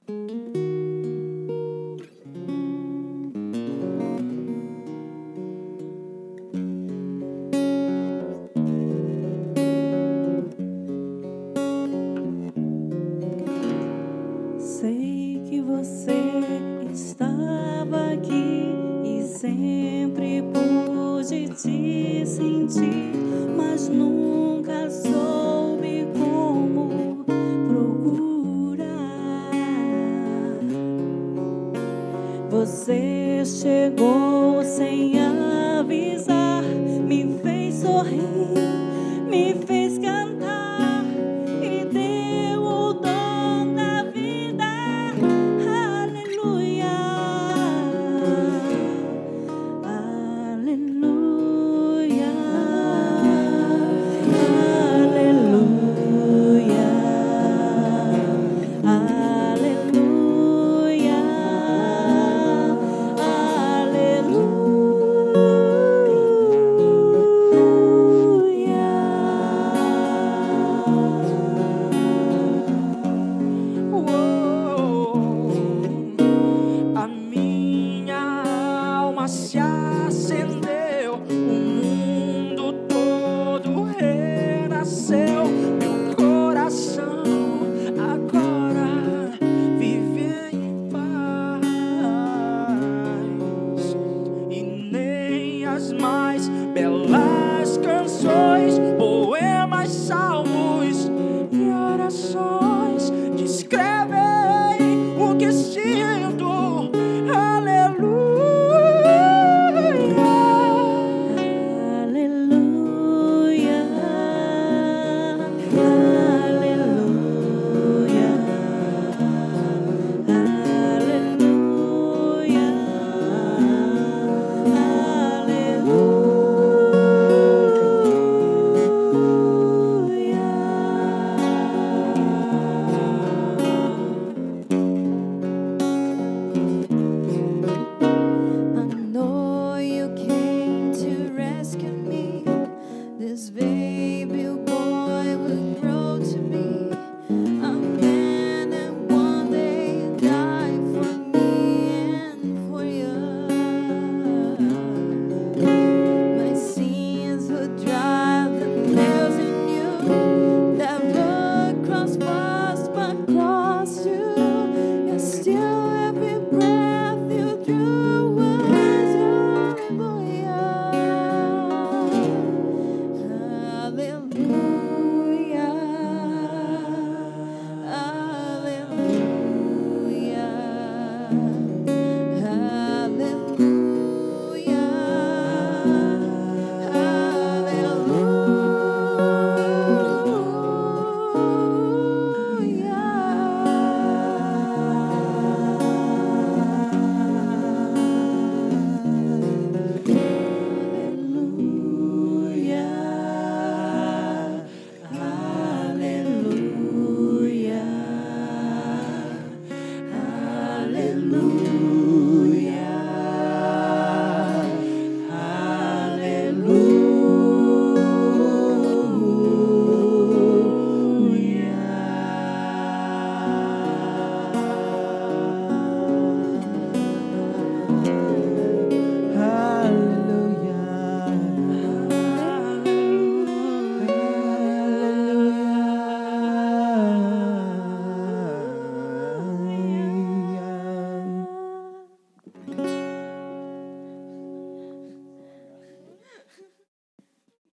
Sei que você estava aqui e sempre pude te sentir, mas nunca soube como procurar. Você chegou sem avisar, me fez sorrir, me fez cantar e deu o dom da vida. Aleluia, aleluia, aleluia, aleluia, A minha alma se acendeu, o mundo todo renasceu, meu coração agora vive em paz, e nem as mais belas canções, poemas, salmos e orações descrevem o que sinto. aleluia, aleluia, aleluia, I know you came to rescue me. This baby boy will grow to be a man and one day die for me and for you. My sins would drive the nails in you. That road crossed past my cross too. Yet still every breath you drew was hallelujah. Hallelujah. aleluia, aleluia.